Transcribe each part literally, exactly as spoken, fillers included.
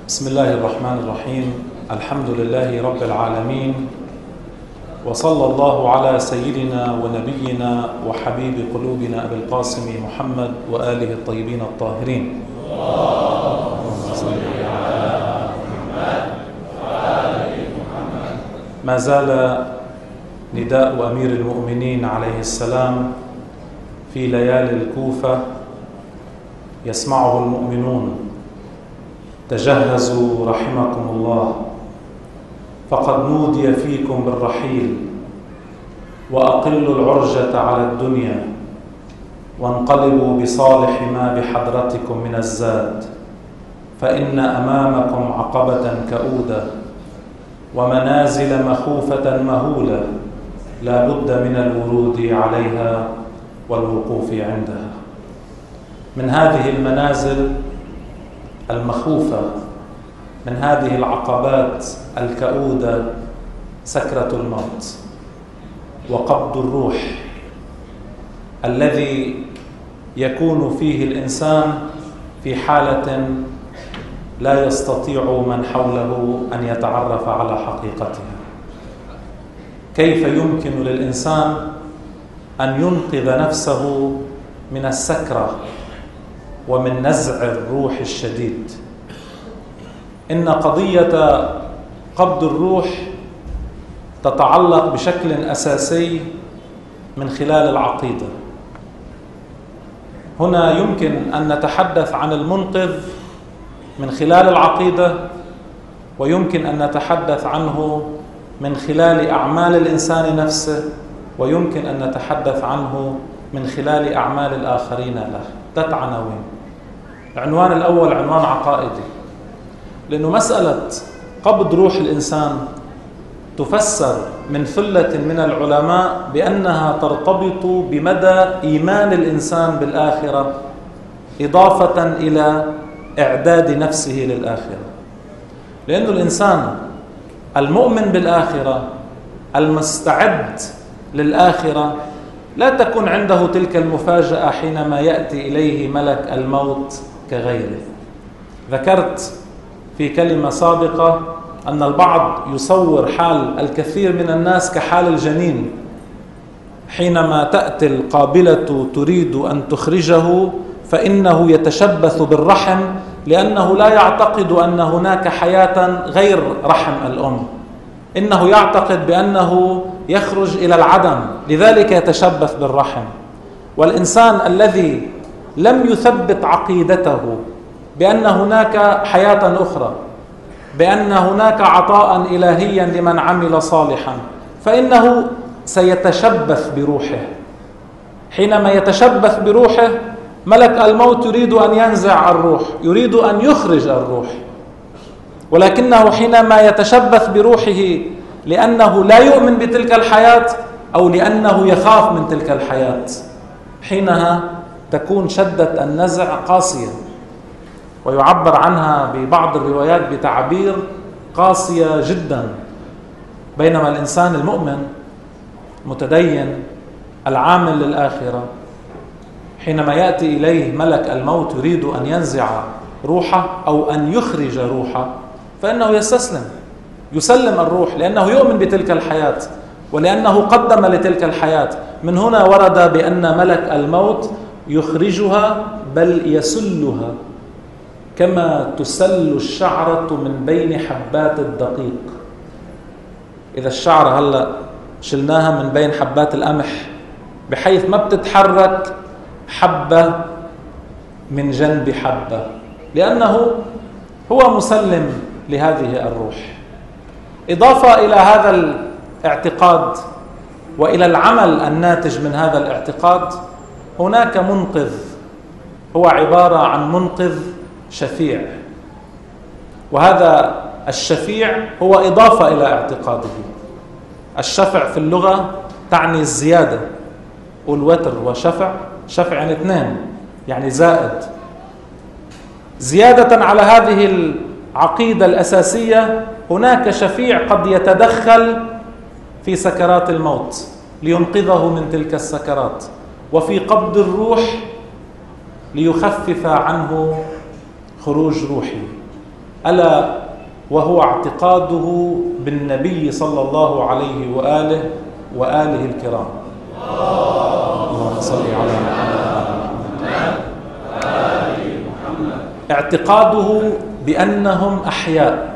بسم الله الرحمن الرحيم. الحمد لله رب العالمين، وصلى الله على سيدنا ونبينا وحبيب قلوبنا أبي القاسم محمد وآله الطيبين الطاهرين. اللهم صل على محمد وآل محمد. ما زال نداء أمير المؤمنين عليه السلام في ليالي الكوفة يسمعه المؤمنون: تجهزوا رحمكم الله، فقد نودي فيكم بالرحيل، وأقلوا العرجة على الدنيا، وانقلبوا بصالح ما بحضرتكم من الزاد، فإن أمامكم عقبة كؤودة ومنازل مخوفة مهولة لا بد من الورود عليها والوقوف عندها. من هذه المنازل المخوفة، من هذه العقبات الكؤودة، سكرة الموت وقبض الروح الذي يكون فيه الإنسان في حالة لا يستطيع من حوله أن يتعرف على حقيقتها. كيف يمكن للإنسان أن ينقذ نفسه من السكرة ومن نزع الروح الشديد؟ إن قضية قبض الروح تتعلق بشكل أساسي من خلال العقيدة. هنا يمكن أن نتحدث عن المنقذ من خلال العقيدة، ويمكن أن نتحدث عنه من خلال أعمال الإنسان نفسه، ويمكن أن نتحدث عنه من خلال أعمال الآخرين له. ثلاث عناوين. العنوان الأول عنوان عقائدي، لأنه مسألة قبض روح الإنسان تفسر من ثلة من العلماء بأنها ترتبط بمدى إيمان الإنسان بالآخرة، إضافة إلى إعداد نفسه للآخرة. لأن الإنسان المؤمن بالآخرة المستعد للآخرة لا تكون عنده تلك المفاجأة حينما يأتي إليه ملك الموت كغيره. ذكرت في كلمة سابقة أن البعض يصور حال الكثير من الناس كحال الجنين، حينما تأتي القابلة تريد أن تخرجه فإنه يتشبث بالرحم، لأنه لا يعتقد أن هناك حياة غير رحم الأم، إنه يعتقد بأنه يخرج إلى العدم، لذلك يتشبث بالرحم. والإنسان الذي لم يثبت عقيدته بأن هناك حياة أخرى، بأن هناك عطاء إلهيا لمن عمل صالحا، فإنه سيتشبث بروحه. حينما يتشبث بروحه ملك الموت يريد أن ينزع الروح، يريد أن يخرج الروح، ولكنه حينما يتشبث بروحه لأنه لا يؤمن بتلك الحياة أو لأنه يخاف من تلك الحياة، حينها تكون شدة النزع قاسية، ويعبر عنها ببعض الروايات بتعبير قاسية جدا. بينما الإنسان المؤمن متدين العامل للآخرة حينما يأتي إليه ملك الموت يريد أن ينزع روحه أو أن يخرج روحه فإنه يستسلم، يسلم الروح، لأنه يؤمن بتلك الحياة ولأنه قدم لتلك الحياة. من هنا ورد بأن ملك الموت يخرجها بل يسلها، كما تسل الشعرة من بين حبات الدقيق. إذا الشعرة هلأ شلناها من بين حبات القمح بحيث ما بتتحرك حبة من جنب حبة، لأنه هو مسلم لهذه الروح. إضافة إلى هذا الاعتقاد وإلى العمل الناتج من هذا الاعتقاد، هناك منقذ، هو عبارة عن منقذ شفيع، وهذا الشفيع هو إضافة إلى اعتقاده. الشفع في اللغة تعني الزيادة، والوتر وشفع، شفع يعني اثنين، يعني زائد. زيادة على هذه العقيدة الأساسية هناك شفيع قد يتدخل في سكرات الموت لينقذه من تلك السكرات، وفي قبض الروح ليخفف عنه خروج روحي. ألا وهو اعتقاده بالنبي صلى الله عليه وآله وآله الكرام. اللهم صل على محمد. اعتقاده بأنهم أحياء،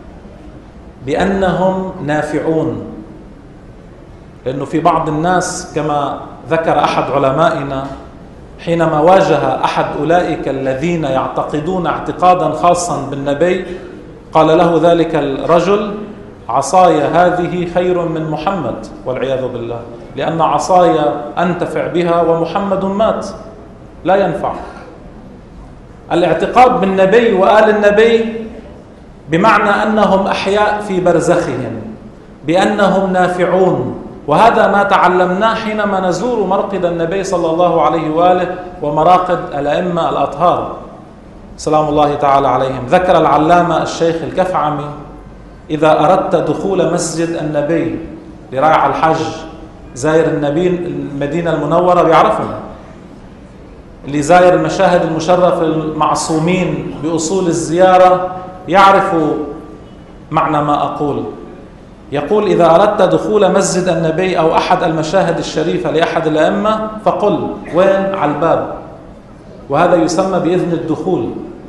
بأنهم نافعون، لأنه في بعض الناس كما ذكر أحد علمائنا حينما واجه أحد أولئك الذين يعتقدون اعتقادا خاصا بالنبي قال له ذلك الرجل: عصاي هذه خير من محمد والعياذ بالله، لأن عصاي أنتفع بها ومحمد مات لا ينفع. الاعتقاد بالنبي وآل النبي بمعنى أنهم أحياء في برزخهم، بأنهم نافعون، وهذا ما تعلمناه حينما نزور مرقد النبي صلى الله عليه وآله ومراقد الأئمة الأطهار سلام الله تعالى عليهم. ذكر العلامة الشيخ الكفعمي: إذا أردت دخول مسجد النبي لراعي الحج، زائر النبي المدينة المنورة بيعرفهم، اللي زائر المشاهد المشرفة المعصومين بأصول الزيارة يعرفوا معنى ما أقول. يقول: إذا أردت دخول مسجد النبي أو أحد المشاهد الشريفة لأحد الأئمة فقل وين؟ على الباب، وهذا يسمى بإذن الدخول.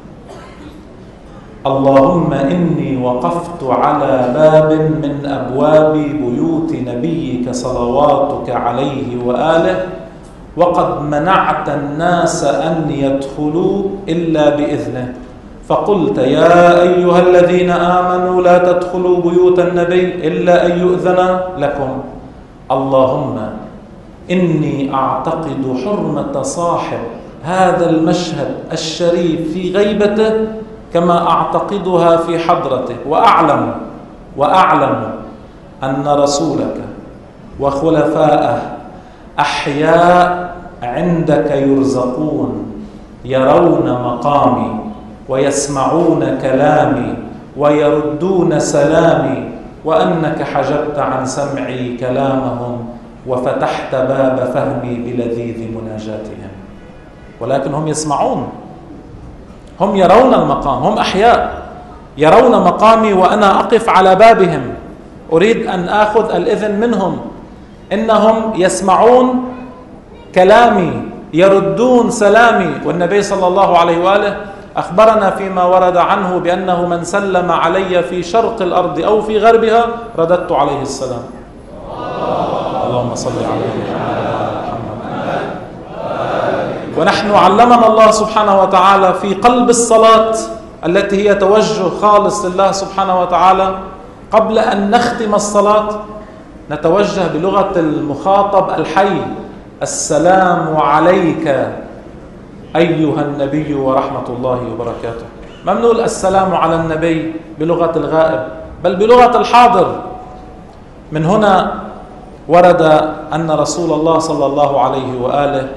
اللهم إني وقفت على باب من أبواب بيوت نبيك صلواتك عليه وآله، وقد منعت الناس أن يدخلوا إلا بإذنه، فقلت: يا أيها الذين آمنوا لا تدخلوا بيوت النبي إلا أن يؤذن لكم. اللهم إني أعتقد حرمة صاحب هذا المشهد الشريف في غيبته كما أعتقدها في حضرته، وأعلم وأعلم أن رسولك وخلفاءه أحياء عندك يرزقون، يرون مقامي ويسمعون كلامي ويردون سلامي، وأنك حجبت عن سمعي كلامهم وفتحت باب فهمي بلذيذ مناجاتهم. ولكن هم يسمعون، هم يرون المقام، هم أحياء يرون مقامي وأنا أقف على بابهم أريد أن آخذ الإذن منهم. إنهم يسمعون كلامي، يردون سلامي. والنبي صلى الله عليه وآله أخبرنا فيما ورد عنه بأنه من سلم علي في شرق الأرض أو في غربها رددت عليه السلام. اللهم صل على محمد. ونحن علمنا الله سبحانه وتعالى في قلب الصلاة التي هي توجه خالص لله سبحانه وتعالى قبل أن نختم الصلاة نتوجه بلغة المخاطب الحي: السلام عليك أيها النبي ورحمة الله وبركاته. ما بنقول السلام على النبي بلغة الغائب، بل بلغة الحاضر. من هنا ورد أن رسول الله صلى الله عليه وآله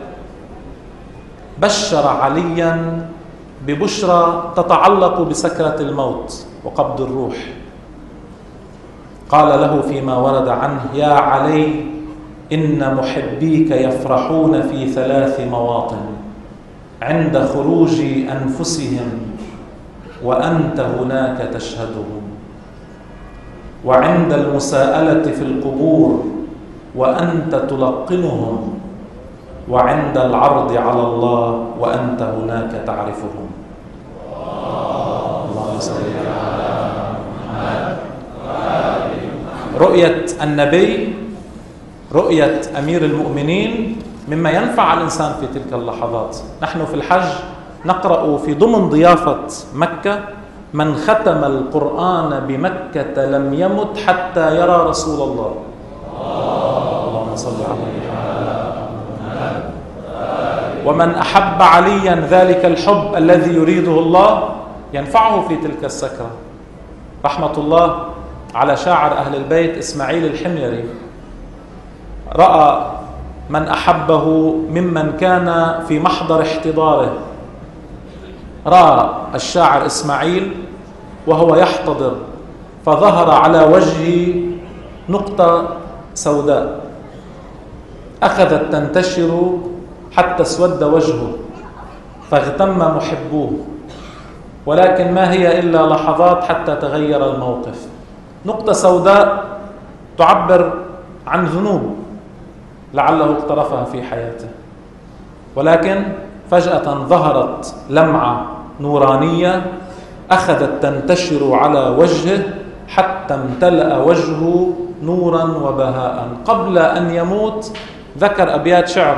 بشر عليا ببشرى تتعلق بسكرة الموت وقبض الروح. قال له فيما ورد عنه: يا علي إن محبيك يفرحون في ثلاث مواطن: عند خروج أنفسهم وأنت هناك تشهدهم، وعند المساءلة في القبور وأنت تلقنهم، وعند العرض على الله وأنت هناك تعرفهم. اللهم صل على محمد. رؤية النبي، رؤية أمير المؤمنين مما ينفع الإنسان في تلك اللحظات. نحن في الحج نقرأ في ضمن ضيافة مكة: من ختم القرآن بمكة لم يمت حتى يرى رسول الله. اللهم صل على محمد. ومن أحب عليا ذلك الحب الذي يريده الله ينفعه في تلك السكرة. رحمة الله على شاعر أهل البيت إسماعيل الحميري، رأى من أحبه ممن كان في محضر احتضاره. رأى الشاعر إسماعيل وهو يحتضر فظهر على وجهه نقطة سوداء أخذت تنتشر حتى اسود وجهه، فاغتم محبوه ولكن ما هي إلا لحظات حتى تغير الموقف. نقطة سوداء تعبر عن ذنوب لعله اقترفها في حياته، ولكن فجأة ظهرت لمعة نورانية أخذت تنتشر على وجهه حتى امتلأ وجهه نورا وبهاء. قبل أن يموت ذكر أبيات شعر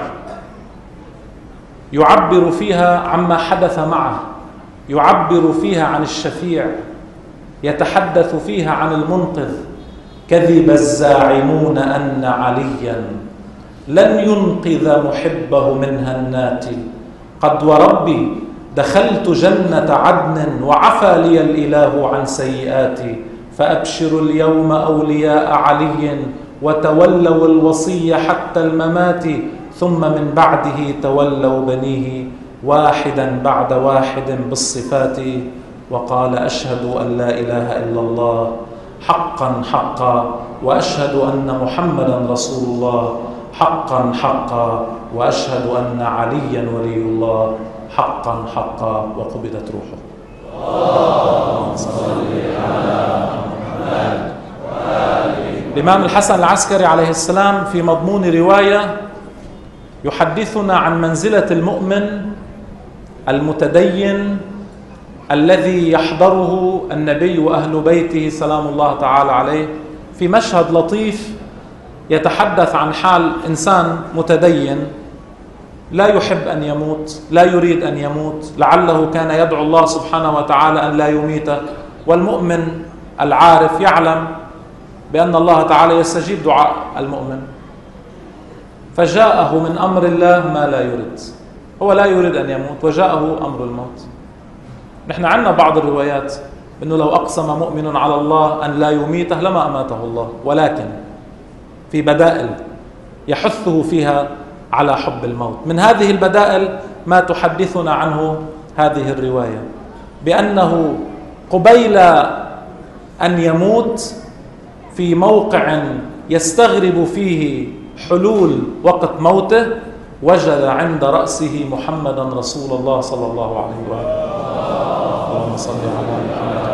يعبر فيها عما حدث معه، يعبر فيها عن الشفيع، يتحدث فيها عن المنقذ. كذب الزاعمون أن عليا لن ينقذ محبه من هنات، قد وربي دخلت جنة عدن وعفى لي الإله عن سيئاتي، فأبشروا اليوم أولياء علي وتولوا الوصي حتى الممات، ثم من بعده تولوا بنيه واحدا بعد واحد بالصفات، وقال أشهد أن لا إله إلا الله حقا حقا، وأشهد أن محمدا رسول الله حقا حقا، وأشهد أن عليا ولي الله حقا حقا، وقبضت روحه. اللهم صل على محمد وآله. الإمام الحسن العسكري عليه السلام في مضمون رواية يحدثنا عن منزلة المؤمن المتدين الذي يحضره النبي وأهل بيته سلام الله تعالى عليه، في مشهد لطيف يتحدث عن حال إنسان متدين لا يحب أن يموت، لا يريد أن يموت، لعله كان يدعو الله سبحانه وتعالى أن لا يميته، والمؤمن العارف يعلم بأن الله تعالى يستجيب دعاء المؤمن، فجاءه من أمر الله ما لا يريد. هو لا يريد أن يموت وجاءه أمر الموت. نحن عندنا بعض الروايات أنه لو أقسم مؤمن على الله أن لا يميته لما أماته الله، ولكن في بدائل يحثه فيها على حب الموت. من هذه البدائل ما تحدثنا عنه هذه الرواية، بأنه قبيل أن يموت في موقع يستغرب فيه حلول وقت موته وجد عند رأسه محمدا رسول الله صلى الله عليه وآله. اللهم صل على محمد.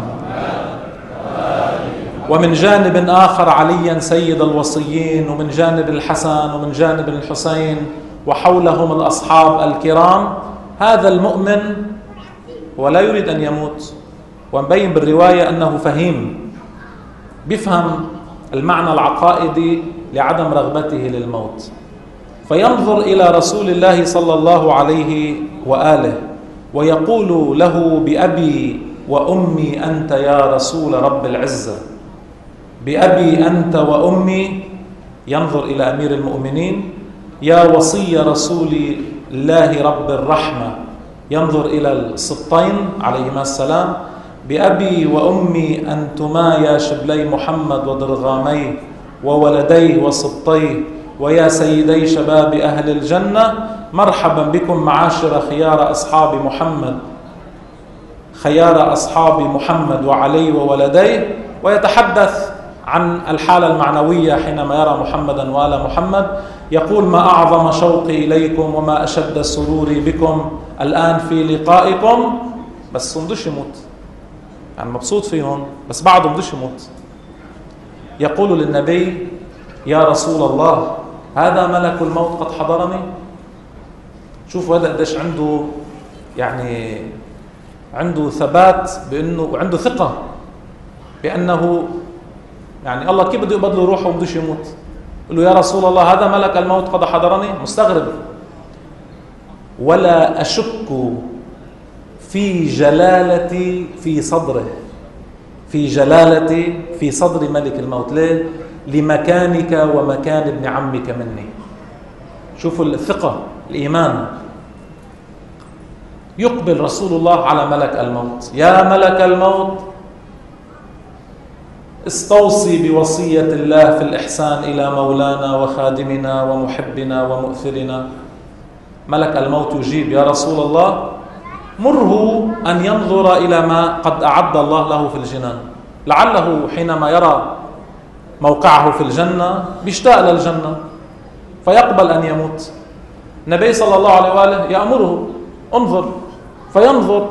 ومن جانب آخر عليا سيد الوصيين، ومن جانب الحسن، ومن جانب الحسين، وحولهم الأصحاب الكرام. هذا المؤمن ولا يريد أن يموت، ونبين بالرواية أنه فهيم، بيفهم المعنى العقائدي لعدم رغبته للموت، فينظر إلى رسول الله صلى الله عليه وآله ويقول له بأبي وأمي أنت يا رسول رب العزة، بأبي أنت وأمي. ينظر إلى أمير المؤمنين يا وصي رسول الله رب الرحمة، ينظر إلى السبطين عليهما السلام بأبي وأمي أنتما يا شبلي محمد وضرغاميه وولديه وسبطيه ويا سيدي شباب أهل الجنة، مرحبا بكم معاشر خيار أصحاب محمد، خيار أصحاب محمد وعلي وولديه. ويتحدث عن الحالة المعنوية حينما يرى محمدا وآل محمد، يقول ما أعظم شوقي إليكم وما أشد سروري بكم الآن في لقائكم. بس صندوش يموت، يعني مبسوط فيهم بس بعده بدوش يموت. يقول للنبي يا رسول الله هذا ملك الموت قد حضرني. شوفوا هذا قديش عنده، يعني عنده ثبات بأنه، وعنده ثقة بأنه يعني الله كيف بده يقبض له روحه وبدوش يموت. يقول له يا رسول الله هذا ملك الموت قد حضرني. مستغرب. ولا أشك في جلالتي في صدره، في جلالتي في صدر ملك الموت. ليه؟ لمكانك ومكان ابن عمك مني. شوفوا الثقة، الإيمان. يقبل رسول الله على ملك الموت. يا ملك الموت استوصي بوصية الله في الإحسان إلى مولانا وخادمنا ومحبنا ومؤثرنا. ملك الموت يجيب يا رسول الله مره أن ينظر إلى ما قد أعد الله له في الجنان، لعله حينما يرى موقعه في الجنة بيشتاق للجنة فيقبل أن يموت. النبي صلى الله عليه وآله يأمره انظر، فينظر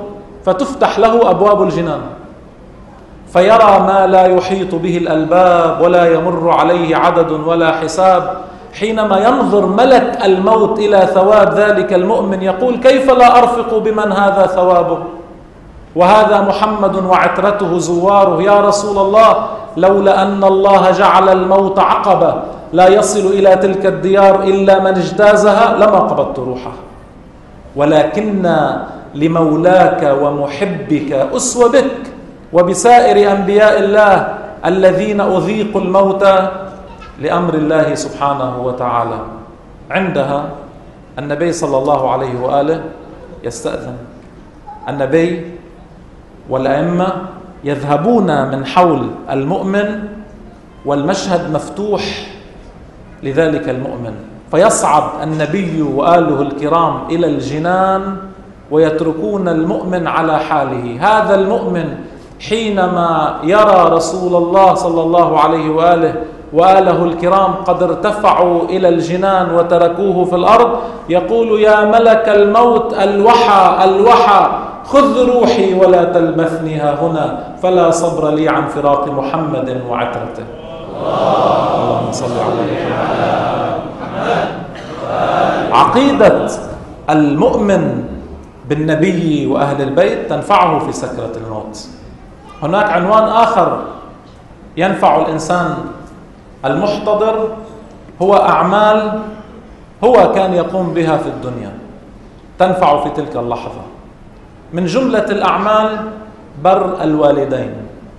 فتفتح له أبواب الجنان فيرى ما لا يحيط به الألباب ولا يمر عليه عدد ولا حساب. حينما ينظر ملك الموت إلى ثواب ذلك المؤمن يقول: كيف لا أرفق بمن هذا ثوابه وهذا محمد وعترته زواره؟ يا رسول الله، لولا أن الله جعل الموت عقبة لا يصل إلى تلك الديار إلا من اجتازها لما قبضت روحه، ولكن لمولاك ومحبك أسوة بك وبسائر أنبياء الله الذين أذيقوا الموت لأمر الله سبحانه وتعالى. عندها النبي صلى الله عليه وآله يستأذن. النبي والأئمة يذهبون من حول المؤمن والمشهد مفتوح لذلك المؤمن، فيصعد النبي وآله الكرام إلى الجنان ويتركون المؤمن على حاله. هذا المؤمن حينما يرى رسول الله صلى الله عليه وآله وآله الكرام قد ارتفعوا إلى الجنان وتركوه في الأرض يقول: يا ملك الموت، الوحى الوحى، خذ روحي ولا تلبثني ها هنا، فلا صبر لي عن فراق محمد وعترته. اللهم صل على محمد. عقيدة المؤمن بالنبي وأهل البيت تنفعه في سكرة الموت. هناك عنوان آخر ينفع الإنسان المحتضر، هو أعمال هو كان يقوم بها في الدنيا تنفع في تلك اللحظة. من جملة الأعمال بر الوالدين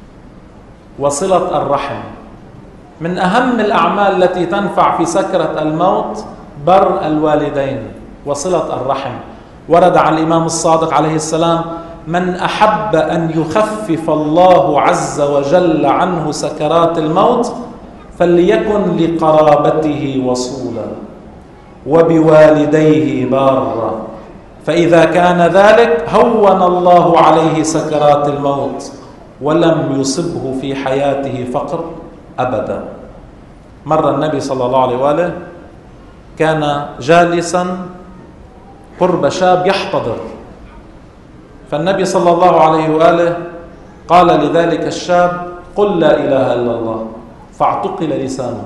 وصلة الرحم. من أهم الأعمال التي تنفع في سكرة الموت بر الوالدين وصلة الرحم. ورد عن الإمام الصادق عليه السلام: من أحب أن يخفف الله عز وجل عنه سكرات الموت فليكن لقرابته وصولا وبوالديه بارا، فإذا كان ذلك هون الله عليه سكرات الموت ولم يصبه في حياته فقر أبدا. مر النبي صلى الله عليه وآله كان جالسا قرب شاب يحتضر، فالنبي صلى الله عليه وآله قال لذلك الشاب: قل لا إله إلا الله، فاعتقل لسانه.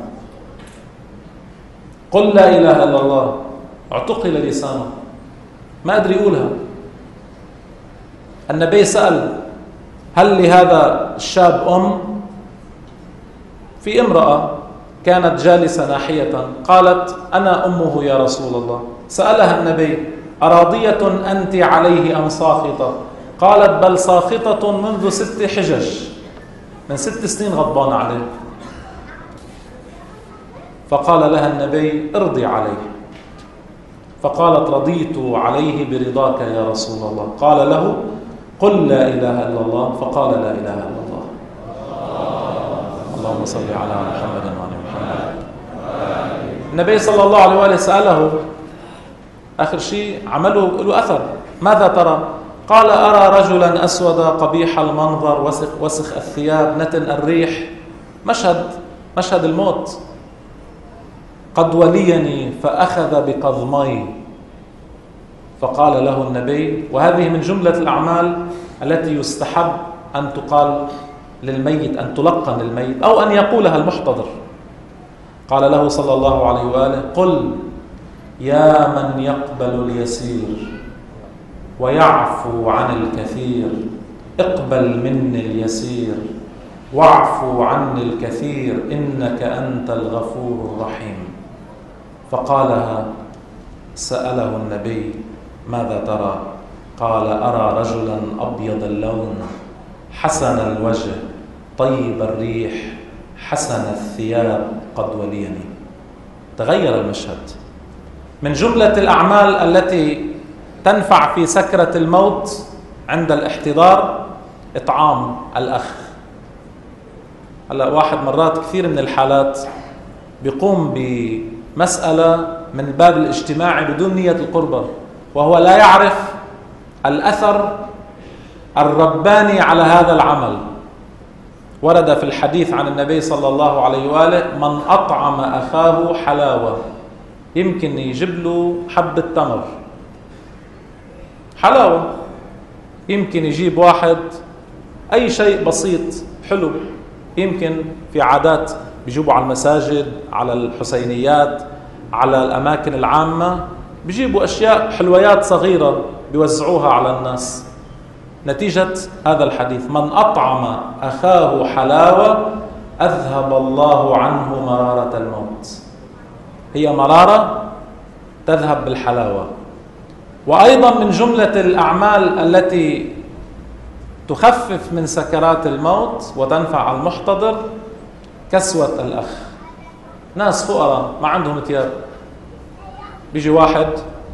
قل لا إله إلا الله، اعتقل لسانه، ما أدري يقولها. النبي سأل: هل لهذا الشاب أم؟ في امرأة كانت جالسة ناحية قالت: أنا أمه يا رسول الله. سألها النبي: أراضية أنت عليه أم ساخطة؟ قالت: بل ساخطة منذ ست حجج، من ست سنين غضبان عليه. فقال لها النبي: ارضي عليه. فقالت: رضيت عليه برضاك يا رسول الله. قال له: قل لا إله إلا الله. فقال: لا إله إلا الله. اللهم صل على محمد وعلى محمد. النبي صلى الله عليه وآله سأله آخر شيء عمله له أثر: ماذا ترى؟ قال: أرى رجلا أسود قبيح المنظر وسخ, وسخ الثياب نتن الريح، مشهد مشهد الموت. قد وليني فأخذ بقضمي. فقال له النبي، وهذه من جملة الأعمال التي يستحب أن تقال للميت، أن تلقن للميت أو أن يقولها المحتضر. قال له صلى الله عليه وآله: قل يا من يقبل اليسير ويعفو عن الكثير، اقبل مني اليسير واعفو عني الكثير إنك أنت الغفور الرحيم. فقالها. سأله النبي: ماذا ترى؟ قال: أرى رجلا أبيض اللون حسن الوجه طيب الريح حسن الثياب قد وليني. تغير المشهد. من جملة الأعمال التي تنفع في سكرة الموت عند الاحتضار إطعام الأخ. هلا واحد مرات كثير من الحالات بيقوم بمسألة من الباب الاجتماعي بدون نية القربة، وهو لا يعرف الأثر الرباني على هذا العمل. ورد في الحديث عن النبي صلى الله عليه وآله: من أطعم أخاه حلاوة، يمكن يجيب له حبة تمر حلاوة، يمكن يجيب واحد أي شيء بسيط حلو، يمكن في عادات بيجيبوا على المساجد، على الحسينيات، على الأماكن العامة، بيجيبوا أشياء حلويات صغيرة بيوزعوها على الناس. نتيجة هذا الحديث: من أطعم أخاه حلاوة أذهب الله عنه مرارة الموت. هي مرارة تذهب بالحلاوة. وأيضا من جملة الأعمال التي تخفف من سكرات الموت وتنفع المحتضر كسوة الأخ. ناس فقراء ما عندهم ثياب، بيجي واحد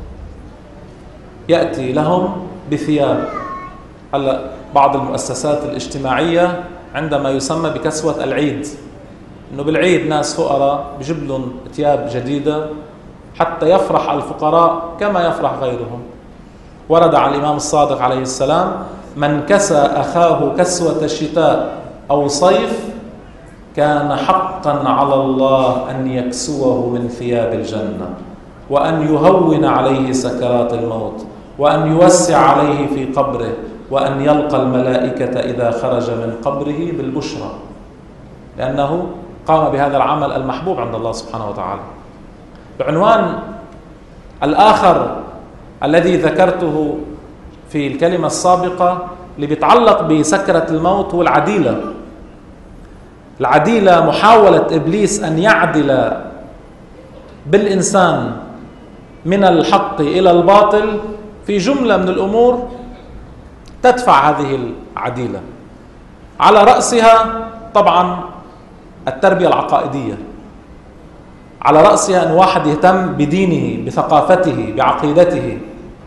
يأتي لهم بثياب. هلا بعض المؤسسات الاجتماعية عندما يسمى بكسوة العيد، إنه بالعيد ناس فقراء بيجيب لهم ثياب جديدة حتى يفرح الفقراء كما يفرح غيرهم. ورد عن الإمام الصادق عليه السلام: من كسى أخاه كسوة شتاء أو صيف كان حقا على الله أن يكسوه من ثياب الجنة، وأن يهون عليه سكرات الموت، وأن يوسع عليه في قبره، وأن يلقى الملائكة إذا خرج من قبره بالبشرى، لأنه قام بهذا العمل المحبوب عند الله سبحانه وتعالى. بعنوان الآخر الذي ذكرته في الكلمة السابقة اللي بيتعلق بسكرة الموت هو العديلة. العديلة محاولة إبليس أن يعدل بالإنسان من الحق إلى الباطل في جملة من الأمور تدفع هذه العديلة. على رأسها طبعا التربية العقائدية، على رأسها أن واحد يهتم بدينه، بثقافته، بعقيدته.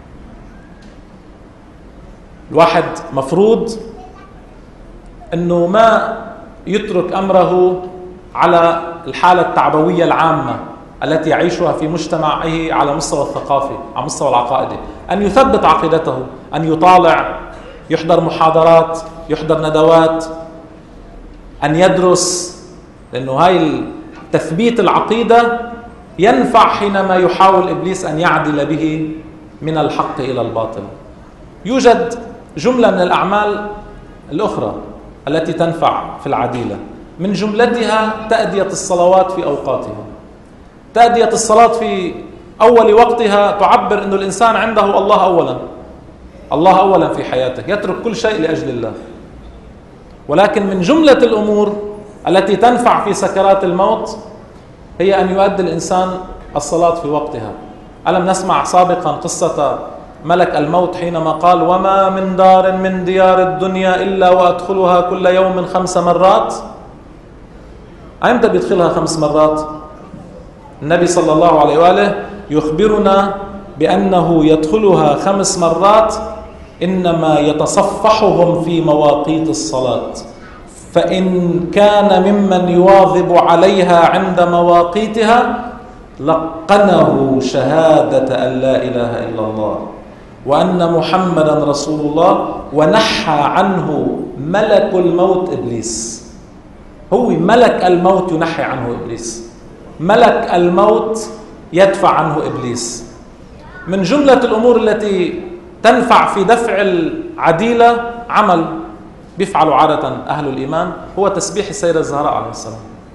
الواحد مفروض أنه ما يترك أمره على الحالة التعبوية العامة التي يعيشها في مجتمعه على مستوى الثقافي، على مستوى العقائدي، أن يثبت عقيدته، أن يطالع، يحضر محاضرات، يحضر ندوات، أن يدرس، لأنه هاي تثبيت العقيدة ينفع حينما يحاول إبليس أن يعدل به من الحق إلى الباطل. يوجد جملة من الأعمال الأخرى التي تنفع في العديلة، من جملتها تأدية الصلوات في أوقاتها. تأدية الصلاة في أول وقتها تعبر أن الإنسان عنده الله أولا، الله أولا في حياته، يترك كل شيء لأجل الله. ولكن من جملة الأمور التي تنفع في سكرات الموت هي أن يؤدي الإنسان الصلاة في وقتها. ألم نسمع سابقا قصة ملك الموت حينما قال: وما من دار من ديار الدنيا إلا وأدخلها كل يوم خمس مرات. أيمتى بيدخلها خمس مرات؟ النبي صلى الله عليه وآله يخبرنا بأنه يدخلها خمس مرات، إنما يتصفحهم في مواقيت الصلاة، فإن كان ممن يواظب عليها عند مواقيتها لقنه شهادة أن لا إله إلا الله وأن محمدا رسول الله، ونحى عنه ملك الموت إبليس. هو ملك الموت ينحي عنه إبليس، ملك الموت يدفع عنه إبليس. من جملة الأمور التي تنفع في دفع العديلة عمل بيفعلوا عادة أهل الإيمان، هو تسبيح السيدة الزهراء عليه السلام.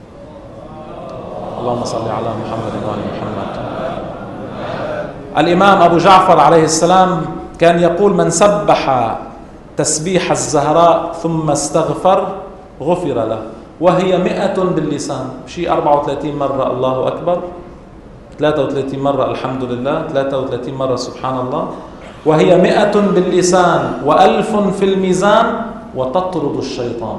اللهم صل على محمد وآل محمد. الإمام أبو جعفر عليه السلام كان يقول: من سبح تسبيح الزهراء ثم استغفر غفر له، وهي مئة باللسان، شيء أربعة وثلاثين مرة الله أكبر، ثلاثة وثلاثين مرة الحمد لله، ثلاثة وثلاثين مرة سبحان الله، وهي مئة باللسان وألف في الميزان وتطرد الشيطان.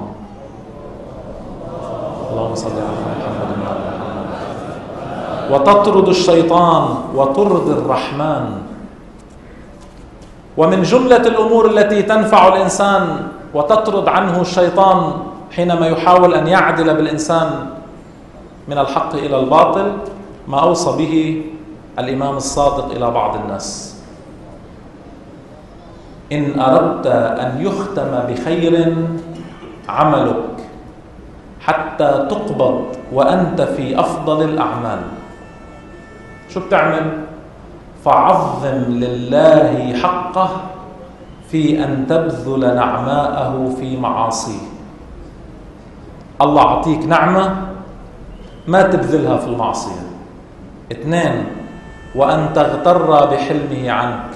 اللهم صل على محمد وآل محمد. وتطرد الشيطان وترضي الرحمن. ومن جملة الأمور التي تنفع الإنسان وتطرد عنه الشيطان حينما يحاول أن يعدل بالإنسان من الحق إلى الباطل ما أوصى به الإمام الصادق إلى بعض الناس: إن أردت أن يختم بخير عملك حتى تقبض وأنت في أفضل الأعمال. شو بتعمل؟ فعظم لله حقه في أن تبذل نعماءه في معاصيه. الله أعطيك نعمة ما تبذلها في المعصية. اثنين، وأن تغتر بحلمه عنك.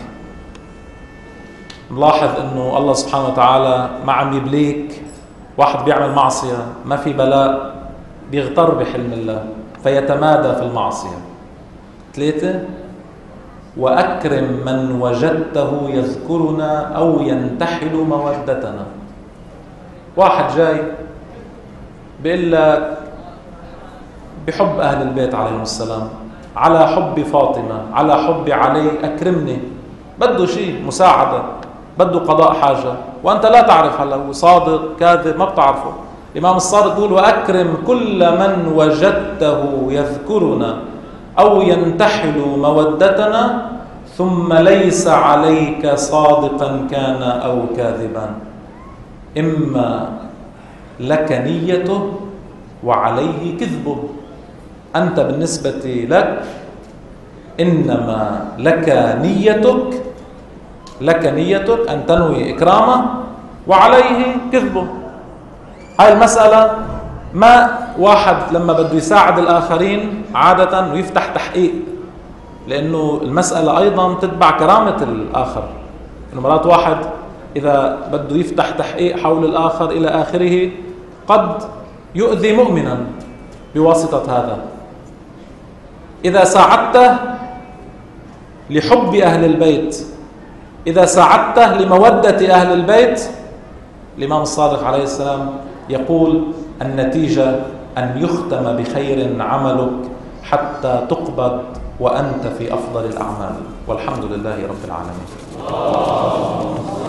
نلاحظ أنه الله سبحانه وتعالى ما عم يبليك. واحد بيعمل معصية ما في بلاء، بيغتر بحلم الله فيتمادى في المعصية. ثلاثة، وأكرم من وجدته يذكرنا أو ينتحل مودتنا. واحد جاي بيقول لك بحب أهل البيت عليهم السلام، على حب فاطمة، على حب علي، أكرمني. بده شيء مساعدة، بده قضاء حاجة، وأنت لا تعرف هلا هو صادق كاذب، ما بتعرفه. الإمام الصادق يقول وأكرم كل من وجدته يذكرنا أو ينتحل مودتنا، ثم ليس عليك صادقا كان أو كاذبا، إما لك نيته وعليه كذبه. أنت بالنسبة لك إنما لك نيتك لك نيتك أن تنوي إكرامه وعليه كذبه. هاي المسألة ما واحد لما بده يساعد الآخرين عادة ويفتح تحقيق، لأنه المسألة أيضا تتبع كرامة الآخر. إنه مرات واحد إذا بده يفتح تحقيق حول الآخر إلى آخره قد يؤذي مؤمنا بواسطة هذا. إذا ساعدته لحب أهل البيت، إذا ساعدته لمودة أهل البيت، الإمام الصادق عليه السلام يقول النتيجة أن يختم بخير عملك حتى تقبض وأنت في أفضل الأعمال. والحمد لله رب العالمين.